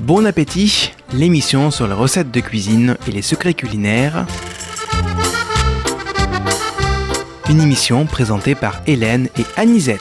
Bon appétit, l'émission sur les recettes de cuisine et les secrets culinaires. Une émission présentée par Hélène et Anisette.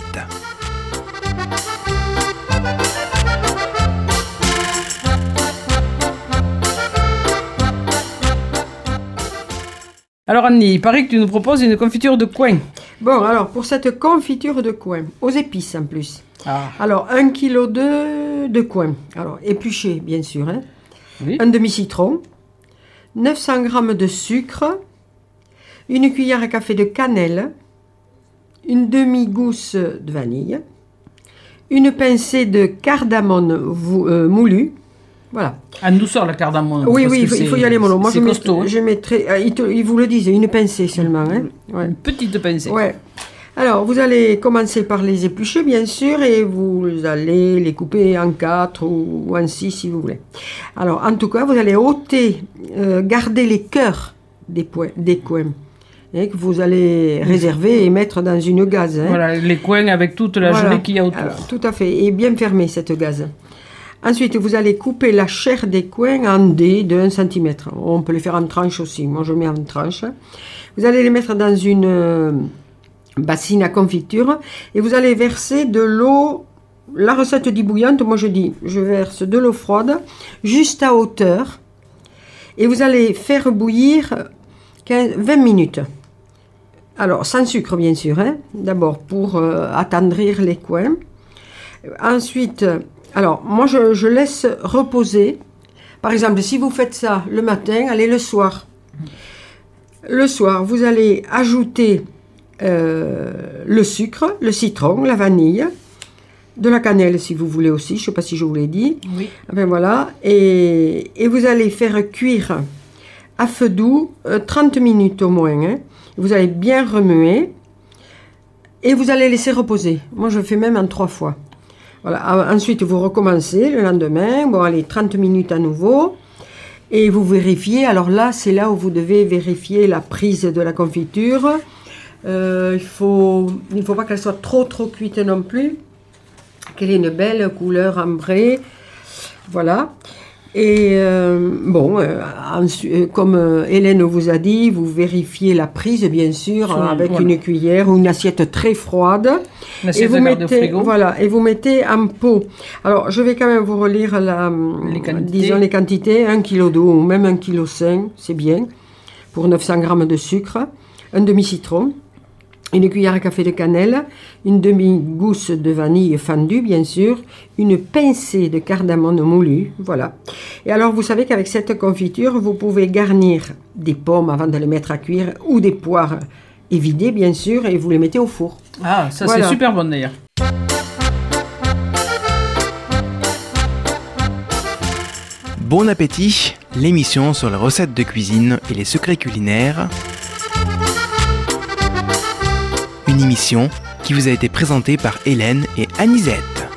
Alors Annie, il paraît que tu nous proposes une confiture de coing. Bon, alors pour cette confiture de coing, aux épices en plus. Ah. Alors 1 kg de coing. Alors épluché bien sûr. Hein. Oui. Un demi-citron. 900 g de sucre. Une cuillère à café de cannelle. Une demi-gousse de vanille. Une pincée de cardamome moulu. Voilà. En douceur la cardamome. Oui, il faut y aller mollo. Moi, costaud. je mettrai. Ils vous le disent, une pincée seulement. Hein. Ouais. Une petite pincée. Ouais. Alors, vous allez commencer par les éplucher, bien sûr, et vous allez les couper en 4 ou en 6 si vous voulez. Alors, en tout cas, vous allez ôter, garder les cœurs des coings. Que vous allez réserver et mettre dans une gaze. Hein. Voilà, les coings avec toute la gelée qu'il y a autour. Alors, tout à fait, et bien fermer cette gaze. Ensuite, vous allez couper la chair des coings en dés de 1 cm. On peut les faire en tranches aussi. Moi, je mets en tranches. Vous allez les mettre dans une bassine à confiture et vous allez verser de l'eau. La recette dit bouillante. Moi, je verse de l'eau froide juste à hauteur. Et vous allez faire bouillir 20 minutes. Alors, sans sucre, bien sûr. Hein, d'abord, pour attendrir les coings. Ensuite... Alors, moi, je laisse reposer. Par exemple, si vous faites ça le matin, allez le soir. Le soir, vous allez ajouter le sucre, le citron, la vanille, de la cannelle si vous voulez aussi. Je ne sais pas si je vous l'ai dit. Oui. Enfin, voilà. Et vous allez faire cuire à feu doux 30 minutes au moins. Hein. Vous allez bien remuer. Et vous allez laisser reposer. Moi, je fais même en 3 fois. Voilà. Ensuite, vous recommencez le lendemain. Bon, allez, 30 minutes à nouveau. Et vous vérifiez. Alors là, c'est là où vous devez vérifier la prise de la confiture. Il faut pas qu'elle soit trop cuite non plus. Qu'elle ait une belle couleur ambrée. Voilà. Et comme Hélène vous a dit, vous vérifiez la prise, bien sûr, avec une cuillère ou une assiette très froide. Et vous mettez au frigo. Voilà, et vous mettez en pot. Alors, je vais quand même vous relire les quantités. 1 kg d'eau ou même 1,5 kg, c'est bien. Pour 900 g de sucre, un demi-citron, une cuillère à café de cannelle, une demi-gousse de vanille fendue, bien sûr, une pincée de cardamome moulu, voilà. Et alors, vous savez qu'avec cette confiture, vous pouvez garnir des pommes avant de les mettre à cuire, ou des poires évidées, bien sûr, et vous les mettez au four. Ah, ça voilà. C'est super bon d'ailleurs. Bon appétit, l'émission sur les recettes de cuisine et les secrets culinaires. Une émission qui vous a été présentée par Hélène et Anisette.